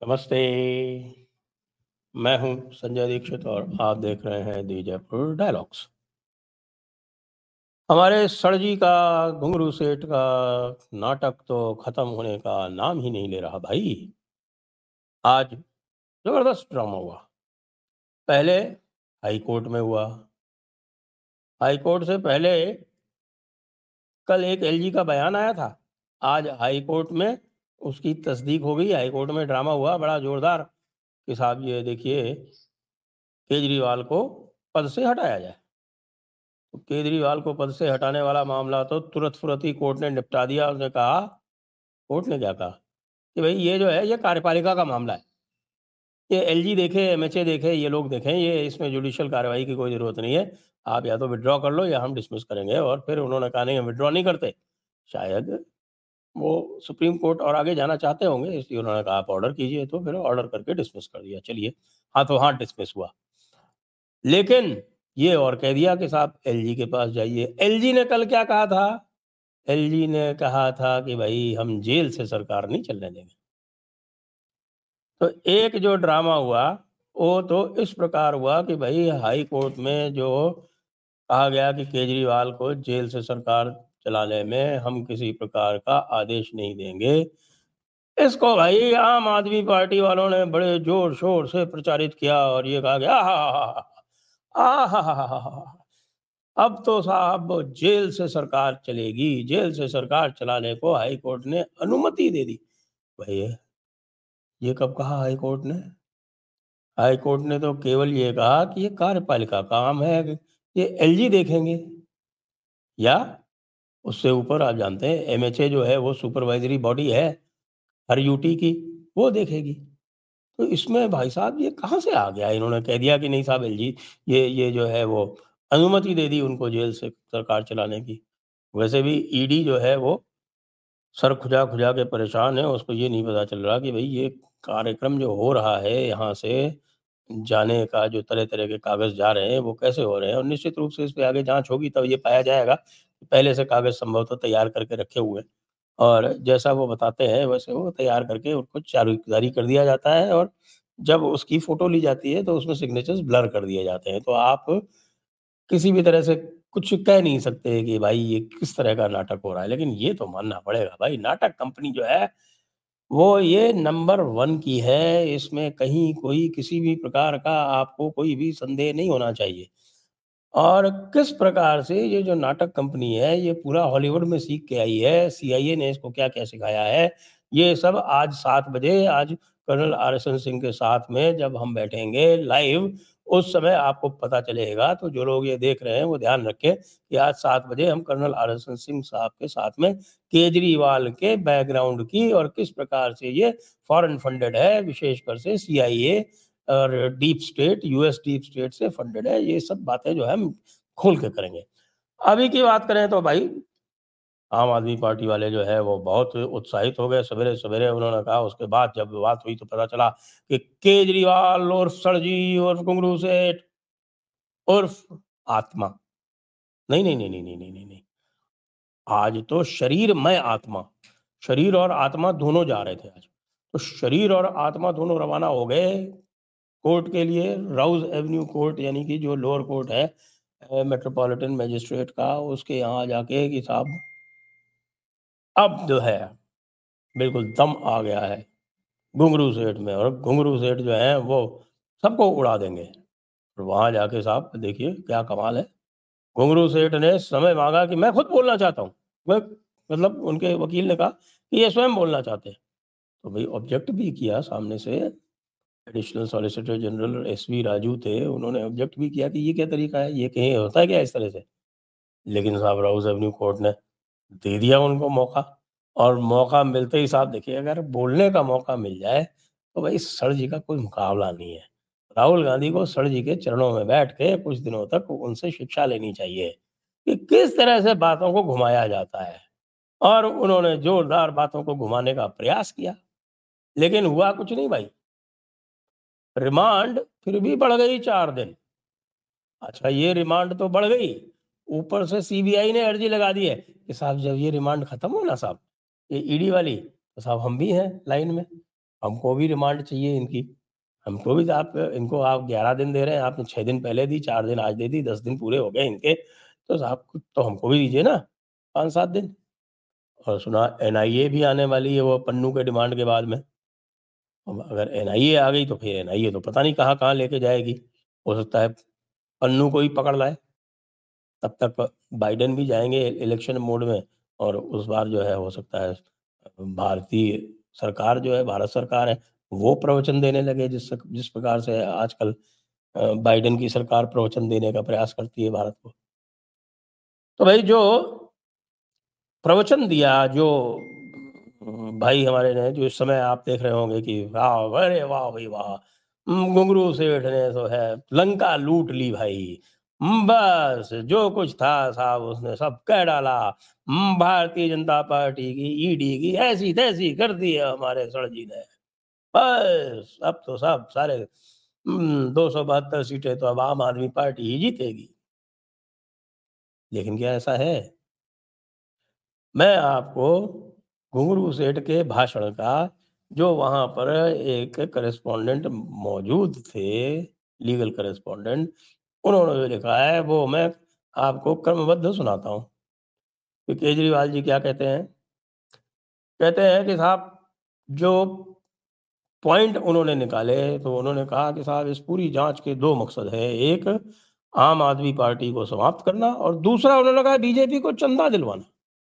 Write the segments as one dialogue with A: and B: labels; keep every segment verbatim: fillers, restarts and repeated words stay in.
A: नमस्ते, मैं हूँ संजय दीक्षित और आप देख रहे हैं दी जयपुर डायलॉग्स। हमारे सर जी का घुंगरू सेठ का नाटक तो खत्म होने का नाम ही नहीं ले रहा भाई। आज जबरदस्त ड्रामा हुआ। पहले हाई कोर्ट में हुआ। हाई कोर्ट से पहले कल एक एलजी का बयान आया था। आज हाई कोर्ट में उसकी तस्दीक हो गई। हाई कोर्ट में ड्रामा हुआ बड़ा जोरदार कि साहब ये देखिए केजरीवाल को पद से हटाया जाए। तो केजरीवाल को पद से हटाने वाला मामला तो तुरंत फुरत ही कोर्ट ने निपटा दिया। उसने कहा, कोर्ट ने क्या कहा कि भाई ये जो है ये कार्यपालिका का मामला है, ये एलजी देखे, एमएचए देखे, ये लोग देखें, ये इसमें जुडिशियल कार्रवाई की कोई जरूरत नहीं है। आप या तो विड्रॉ कर लो या हम डिसमिस करेंगे। और फिर उन्होंने कहा नहीं, हम विड्रॉ नहीं करते। शायद वो सुप्रीम कोर्ट और आगे जाना चाहते होंगे, इसलिए उन्होंने कहा आप ऑर्डर कीजिए। तो फिर ऑर्डर करके डिसमिस कर दिया। चलिए, हाथों हाथ डिसमिस हुआ। लेकिन ये और कह दिया कि साहब एलजी के पास जाइए। एलजी ने कल क्या कहा था? एलजी ने कहा था कि भाई हम जेल से सरकार नहीं चलने देंगे। तो एक जो ड्रामा हुआ वो तो इस प्रकार हुआ कि भाई हाई कोर्ट में जो कहा गया कि केजरीवाल को जेल से सरकार चलाने में हम किसी प्रकार का आदेश नहीं देंगे। इसको भाई आम आदमी पार्टी वालों ने बड़े जोर शोर से प्रचारित किया और ये कहा गया आ अब तो साहब जेल से सरकार चलेगी। जेल से सरकार चलाने को हाई कोर्ट ने अनुमति दे दी। भाई ये कब कहा हाई कोर्ट ने? हाई कोर्ट ने तो केवल ये कहा कि ये कार्यपालिका का काम है, ये एलजी देखेंगे या उससे ऊपर आप जानते हैं एमएचए जो है वो सुपरवाइजरी बॉडी है हर यूटी की, वो देखेगी। तो इसमें भाई साहब ये कहाँ से आ गया? इन्होंने कह दिया कि नहीं साहब एलजी ये ये जो है वो अनुमति दे दी उनको जेल से सरकार चलाने की। वैसे भी ईडी जो है वो सर खुजा खुजा के परेशान है। उसको ये नहीं पता चल रहा कि भाई ये कार्यक्रम जो हो रहा है यहाँ से जाने का, जो तरह तरह के कागज जा रहे हैं वो कैसे हो रहे हैं। और निश्चित रूप से इस पे आगे जांच होगी तब ये पाया जाएगा कि पहले से कागज संभवतः तैयार करके रखे हुए हैं और जैसा वो बताते हैं वैसे वो तैयार करके उनको जारी जारी कर दिया जाता है। और जब उसकी फोटो ली जाती है तो उसमें सिग्नेचर्स ब्लर कर दिए जाते हैं। तो आप किसी भी तरह से कुछ कह नहीं सकते कि भाई ये किस तरह का नाटक हो रहा है। लेकिन ये तो मानना पड़ेगा भाई, नाटक कंपनी जो है वो ये नंबर वन की है। इसमें कहीं कोई किसी भी प्रकार का आपको कोई भी संदेह नहीं होना चाहिए। और किस प्रकार से ये जो नाटक कंपनी है ये पूरा हॉलीवुड में सीख के आई है। सीआईए ने इसको क्या-क्या सिखाया है, ये सब आज सात बजे आज कर्नल आरएसएन सिंह के साथ में जब हम बैठेंगे लाइव, उस समय आपको पता चलेगा। तो जो लोग ये देख रहे हैं वो ध्यान रखें कि आज सात बजे हम कर्नल आरएसएन सिंह साहब के साथ में केजरीवाल के बैकग्राउंड की और किस प्रकार से ये फॉरेन फंडेड है, विशेषकर से सीआईए और deep state, US deep state से फंडेड है। ये सब बातें जो है हम खोल के करेंगे। अभी की बात करें तो भाई आम आदमी पार्टी वाले जो है वो बहुत उत्साहित हो गए। सवेरे-सवेरे उन्होंने कहा, उसके बाद जब बात हुई तो पता चला कि केजरीवाल उर्फ सर जी उर्फ घुंगरू सेठ उर्फ आत्मा। नहीं, नहीं, नहीं, नहीं, नहीं, नहीं, नहीं, नहीं। आज तो शरीर में आत्मा, शरीर और आत्मा दोनों जा रहे थे आज। तो शरीर और आत्मा दोनों रवाना हो गए कोर्ट के लिए। राउज एवेन्यू कोर्ट यानी कि जो लोअर कोर्ट है अ, मेट्रोपॉलिटन मजिस्ट्रेट का, उसके यहाँ जाके कि साहब अब जो है बिल्कुल दम आ गया है घुंगरू सेठ में। और घुंगरू सेठ जो है वो सबको उड़ा देंगे। और वहाँ जाके साहब देखिए क्या कमाल है। घुंगरू सेठ ने समय मांगा कि मैं खुद बोलना चाहता हूँ। मैं मतलब उनके वकील ने कहा कि ये स्वयं बोलना चाहते हैं। तो भाई ऑब्जेक्ट भी किया सामने से। Additional solicitor general S V Raju थे, उन्होंने ऑब्जेक्ट भी किया कि ये क्या तरीका है, ये कहीं होता है क्या इस तरह से। लेकिन साहब राउज एवेन्यू कोर्ट ने दे दिया उनको मौका। और मौका मिलते ही साहब देखिए, अगर बोलने का मौका मिल जाए तो भाई सर जी का कोई मुकाबला नहीं है। राहुल गांधी को सर जी के चरणों में बैठ के कुछ दिनों तक उनसे शिक्षा लेनी चाहिए कि किस तरह से बातों को घुमाया जाता है। और उन्होंने जोरदार बातों को घुमाने का प्रयास किया, लेकिन हुआ कुछ नहीं भाई। रिमांड फिर भी बढ़ गई चार दिन। अच्छा, ये रिमांड तो बढ़ गई, ऊपर से सीबीआई ने अर्जी लगा दी है कि साहब जब ये रिमांड खत्म हो ना साहब, ये ईडी वाली, तो साहब हम भी हैं लाइन में। हमको भी रिमांड चाहिए इनकी। हमको भी आप इनको आप ग्यारह दिन दे रहे हैं, आपने छह दिन पहले दी, चार दिन आज दे दी, दस दिन पूरे हो गए इनके, तो साहब कुछ तो हमको भी दीजिए ना पाँच सात दिन। और सुना एनआईए भी आने वाली है वो पन्नू के डिमांड के बाद में। अब अगर एनआईए आ गई तो फिर एनआईए तो पता नहीं कहाँ-कहाँ लेके जाएगी। हो सकता है पन्नू को ही पकड़ लाए। तब तक बाइडेन भी जाएँगे इलेक्शन मोड में और उस बार जो है हो सकता है भारतीय सरकार जो है, भारत सरकार है, वो प्रवचन देने लगे जिस सक जिस प्रकार से आजकल अ, बाइडेन की सरकार प्रवचन देने का प्रयास करती है भारत को। तो भाई जो प्रवचन दिया, जो उम, भाई हमारे ने जो इस समय आप देख रहे होंगे कि वाह! अरे वाह भई वाह! उम, घुंघरू सेठ ने तो है लंका लूट ली भाई। उम, बस जो कुछ था साहब उसने सब कह डाला। उम, भारतीय जनता पार्टी की ईडी की ऐसी-तैसी कर दी है हमारे सर जी ने। बस अब तो सब सारे उम, दो सौ बहत्तर सीटें तो अब आम आदमी पार्टी ही जीतेगी। लेकिन क्या ऐसा है? मैं आपको घुंघरू सेठ के भाषण का जो वहाँ पर एक कॉरेस्पॉन्डेंट मौजूद थे, लीगल कॉरेस्पॉन्डेंट, उन्होंने जो लिखा है वो मैं आपको क्रमबद्ध सुनाता हूँ। कि केजरीवाल जी क्या कहते हैं? कहते हैं कि साहब जो पॉइंट उन्होंने निकाले तो उन्होंने कहा कि साहब इस पूरी जाँच के दो मकसद हैं। एक आम आदमी पार्टी को समाप्त करना और दूसरा उन्होंने कहा बीजेपी को चंदा दिलवाना।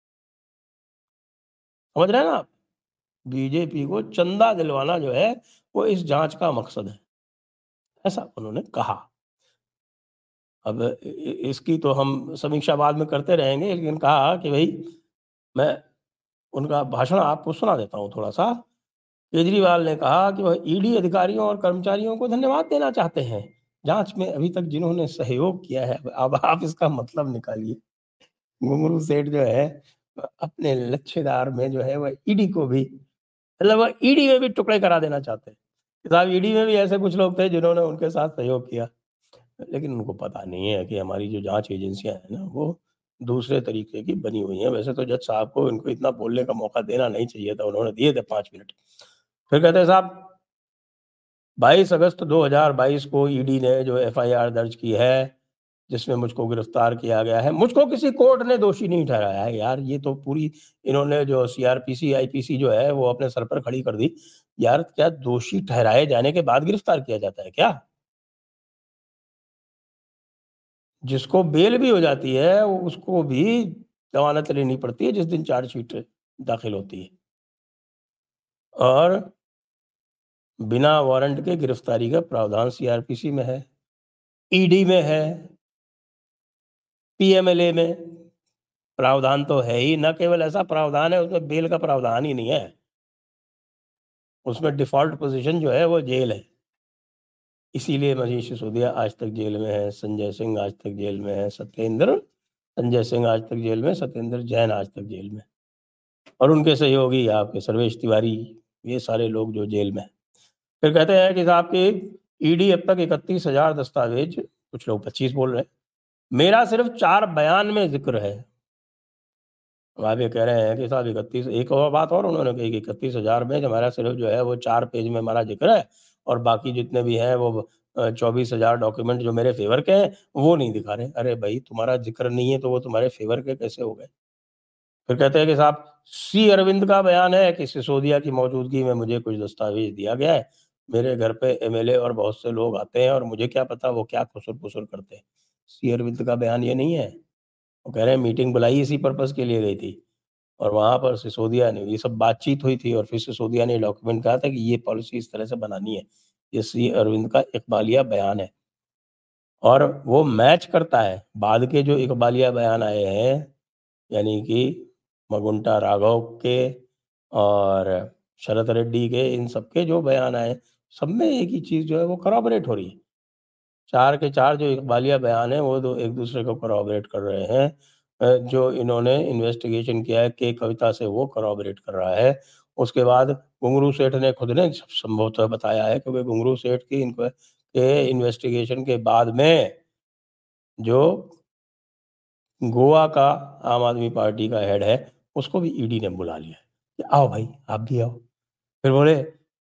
A: समझ रहे हैं ना आप? बीजेपी को चंदा दिलवाना जो है, वो इस जाँच का मकसद है, ऐसा उन्होंने कहा। अब इ इ इसकी तो हम समीक्षा बाद में करते रहेंगे, लेकिन कहा कि भई मैं उनका भाषण आपको सुना देता हूँ थोड़ा-सा। केजरीवाल ने कहा कि वह ईडी अधिकारियों और कर्मचारियों को धन्यवाद देना चाहते हैं, जाँच में अभी तक जिन्होंने सहयोग किया है। अब आप इसका मतलब निकालिए। घुंघरू सेठ जो है, अ, अपने लच्छेदार में जो है वह ईडी को भी मतलब वो ईडी में भी टुकड़े करा देना चाहते हैं। कि साहब ईडी में भी ऐसे कुछ लोग थे जिन्होंने उनके साथ सहयोग किया। लेकिन उनको पता नहीं है कि हमारी जो जाँच एजेंसियाँ हैं ना, वो दूसरे तरीके की बनी हुई हैं। वैसे तो जज साहब को इनको इतना बोलने का मौका देना नहीं चाहिए था, उन्होंने दिए थे पाँच मिनट। फिर कहते हैं साहब बाईस अगस्त दो हज़ार बाईस को ईडी ने जो एफआईआर दर्ज की है, जिसमें मुझको गिरफ्तार किया गया है। मुझको किसी कोर्ट ने दोषी नहीं ठहराया है यार, ये तो पूरी इन्होंने जो सीआरपीसी, आईपीसी जो है वो अपने सर पर खड़ी कर दी। यार क्या दोषी ठहराए जाने के बाद गिरफ्तार किया जाता है क्या? जिसको बेल भी हो जाती है, वो उसको भी ज़मानत लेनी पड़ती है जिस दिन चार्जशीट दाखिल होती है। और बिना वारंट के गिरफ्तारी का प्रावधान सीआरपीसी में है, ईडी में है, पीएमएलए में प्रावधान तो है ही, ना केवल ऐसा प्रावधान है उसमें बेल का प्रावधान ही नहीं है। उसमें डिफ़ॉल्ट पोज़ीशन जो है वो जेल है। इसीलिए मनीष सिसोदिया आज तक जेल में है, संजय सिंह आज तक जेल में है, सत्येंद्र संजय सिंह आज तक जेल में, सत्येंद्र जैन आज तक जेल में। और उनके सहयोगी आपके सर्वेश तिवारी, ये सारे लोग जो जेल में हैं। फिर कहते हैं कि साहब कि ईडी अब तक इकतीस हज़ार दस्तावेज, कुछ लोग पच्चीस बोल रहे हैं, मेरा सिर्फ चार बयान में ज़िक्र है। अब आप ये कह रहे हैं कि साहब इकतीस एक और बात और उन्होंने कही कि इकतीस हज़ार में हमारा सिर्फ जो है वो चार पेज में हमारा ज़िक्र है और बाकी जितने भी हैं वो अ, चौबीस हज़ार डॉक्यूमेंट जो मेरे फ़ेवर के हैं, वो नहीं दिखा रहे। अरे भई तुम्हारा ज़िक्र नहीं है तो वो तुम्हारे फ़ेवर के कैसे हो गए? फिर कहते हैं कि साहब सी अरविंद का बयान है कि सिसोदिया की मौजूदगी में मुझे कुछ दस्तावेज दिया गया है। मेरे घर पे एमएलए और बहुत से लोग आते हैं और मुझे क्या पता वो क्या खुसर-पुसर करते हैं। सी अरविंद का बयान ये नहीं है। वो कह रहे हैं मीटिंग बुलाई इसी पर्पज़ के लिए गई थी और वहाँ पर सिसोदिया ने ये सब बातचीत हुई थी और फिर सिसोदिया ने डॉक्यूमेंट कहा था कि ये पॉलिसी इस तरह से बनानी है। ये सी अरविंद का इकबालिया बयान है और वो मैच करता है बाद के जो इकबालिया बयान आए हैं यानी कि मगुंटा राघव के और शरत रेड्डी के, इन सबके जो बयान आए, सब में एक ही चीज़ जो है वो corroborate हो रही है। चार के चार जो इकबालिया बयान हैं, वो दो एक-दूसरे को corroborate कर रहे हैं। अ, जो इन्होंने इन्वेस्टिगेशन किया है, के कविता से वो corroborate कर रहा है। उसके बाद घुंघरू सेठ ने खुद ने स संभवतः बताया है कि वे घुंघरू सेठ की इन्क्वा के इन्वेस्टिगेशन के बाद में जो गोवा का आम आदमी पार्टी का हेड है, उसको भी ईडी ने बुला लिया है कि आओ भाई, आप भी आओ। फिर बोले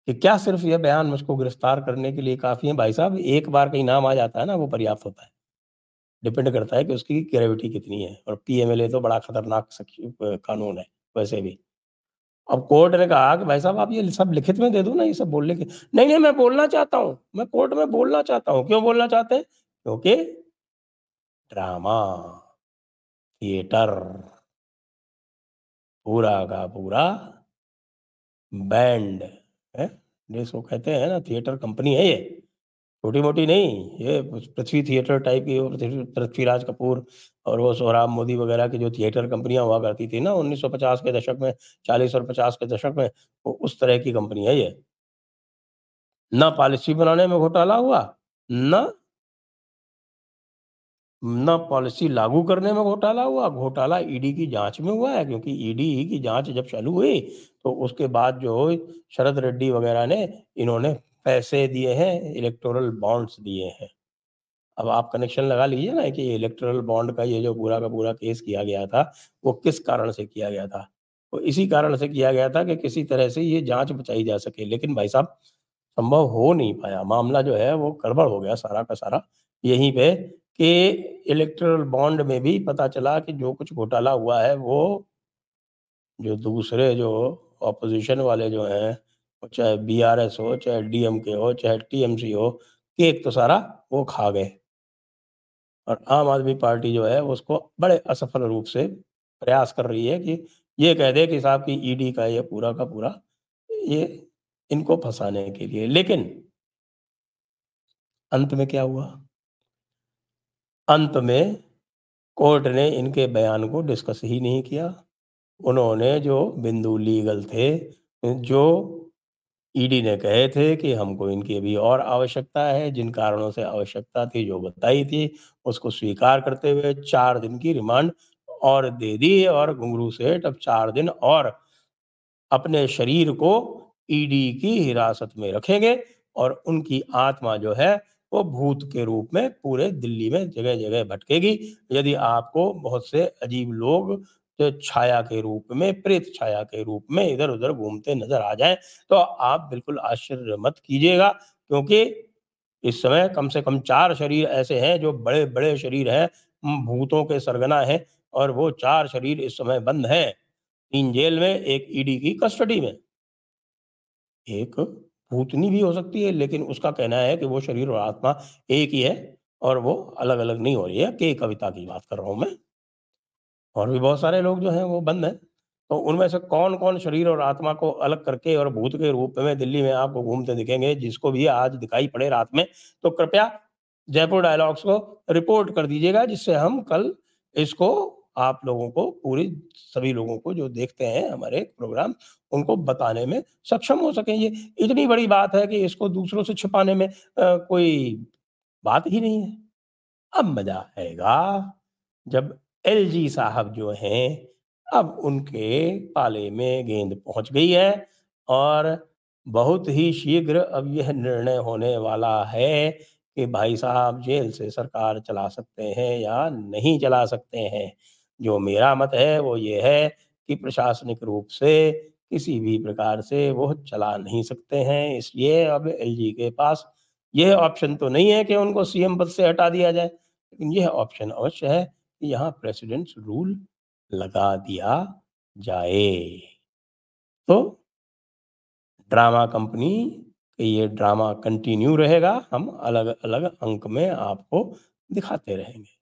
A: कि क्या सिर्फ़ ये बयान मुझको गिरफ्तार करने के लिए काफ़ी है? भाई साहब, एक बार कहीं नाम आ जाता है ना, वो पर्याप्त होता है। डिपेंड करता है कि उसकी ग्रेविटी कितनी है, और पीएमएलए तो बड़ा खतरनाक सेक्श अ, कानून है, वैसे भी। अब कोर्ट ने कहा कि भाई साहब आप ये सब लिखित में दे दो ना, ये सब बोलने के। नहीं, नहीं, मैं बोलना चाहता हूँ, मैं कोर्ट में बोलना चाहता हूँ। क्यों बोलना चाहते हैं? क्योंकि ड्रामा, थिएटर, पूरा का पूरा बैंड है। जिसको कहते हैं ना, थिएटर कंपनी है ये, छोटी-मोटी नहीं। ये पृथ्वी थिएटर टाइप की, वो पृथ्वी पृथ्वीराज कपूर और वो सोहराब मोदी वगैरह की जो थिएटर कंपनियाँ हुआ करती थी ना उन्नीस सौ पचास के दशक में, चालीस और पचास के दशक में, वो उस तरह की कंपनी है ये। ना पॉलिसी बनाने में घोटाला हुआ, ना ना पॉलिसी लागू करने में घोटाला हुआ। घोटाला ईडी की जाँच में हुआ है, क्योंकि ईडी की जाँच जब चालू हुई, तो उसके बाद जो शरद रेड्डी वगैरह ने, इन्होंने पैसे दिए हैं, इलेक्टोरल बॉन्ड्स दिए हैं। अब आप कनेक्शन लगा लीजिए ना कि इलेक्टोरल बॉन्ड का ये जो पूरा का पूरा केस किया गया था, वो किस कारण से किया गया था? वो इसी कारण से किया गया था कि किसी तरह से ये जाँच बचाई जा सके। लेकिन भाई साहब, संभव हो नहीं पाया। मामला जो है वो गड़बड़ हो गया सारा का सारा, यहीं पे कि इलेक्टोरल बॉन्ड में भी पता चला कि जो कुछ घोटाला हुआ है, वो जो दूसरे जो ऑपोज़िशन वाले जो हैं, वो चाहे बीआरएस हो, चाहे डीएमके हो, चाहे टीएमसी हो, केक तो सारा वो खा गए। और आम आदमी पार्टी जो है उसको बड़े असफल रूप से प्रयास कर रही है कि ये कह दे कि साहब कि ईडी का ये पूरा का पूरा, ये इनको फँसाने के लिए। लेकिन अंत में क्या हुआ? अंत में कोर्ट ने इनके बयान को डिस्कस ही नहीं किया। उन्होंने जो बिंदु लीगल थे, जो ईडी ने कहे थे कि हमको इनकी अभी और आवश्यकता है, जिन कारणों से आवश्यकता थी जो बताई थी, उसको स्वीकार करते हुए चार दिन की रिमांड और दे दी, और घुंघरू सेठ अब चार दिन और अपने शरीर को ईडी की हिरासत में रखेंगे, और उनकी आत्मा जो है वो भूत के रूप में पूरे दिल्ली में जगह-जगह भटकेगी। यदि आपको बहुत से अजीब लोग जो छाया के रूप में, प्रेत छाया के रूप में इधर-उधर घूमते नज़र आ जाएँ, तो आप बिल्कुल आश्चर्य मत कीजिएगा, क्योंकि इस समय कम से कम चार शरीर ऐसे हैं जो बड़े-बड़े शरीर हैं, उम, भूतों के सरगना हैं, और वो चार शरीर इस समय बंद हैं। तीन जेल में, एक ईडी की कस्टडी में। एक भूतनी भी हो सकती है, लेकिन उसका कहना है कि वो शरीर और आत्मा एक ही है, और वो अलग-अलग नहीं हो रही है। के कविता की बात कर रहा हूँ मैं। और भी बहुत सारे लोग जो हैं वो बंद हैं। तो उनमें से कौन-कौन शरीर और आत्मा को अलग करके और भूत के रूप में दिल्ली में आपको घूमते दिखेंगे, जिसको भी आज दिखाई पड़े रात में, तो कृपया जयपुर डायलॉग्स को रिपोर्ट कर दीजिएगा, जिससे हम कल इसको आप लोगों को, पूरी सभी लोगों को जो देखते हैं हमारे प्रोग्राम, उनको बताने में सक्षम हो सकें। ये इतनी बड़ी बात है कि इसको दूसरों से छिपाने में अ, कोई बात ही नहीं है। अब मज़ा आएगा जब एलजी साहब जो हैं, अब उनके पाले में गेंद पहुँच गई है, और बहुत ही शीघ्र अब यह निर्णय होने वाला है कि भाई साहब जेल से सरकार चला सकते हैं या नहीं चला सकते हैं। जो मेरा मत है वो ये है कि प्रशासनिक रूप से किसी भी प्रकार से वो चला नहीं सकते हैं। इसलिए अब एलजी के पास यह ऑप्शन तो नहीं है कि उनको सीएम पद से हटा दिया जाए, लेकिन यह ऑप्शन अवश्य है कि यहाँ प्रेसिडेंट्स रूल लगा दिया जाए। तो ड्रामा कंपनी ये ड्रामा कंटिन्यू रहेगा, हम अलग-अलग अंक में आपको दिखाते रहेंगे।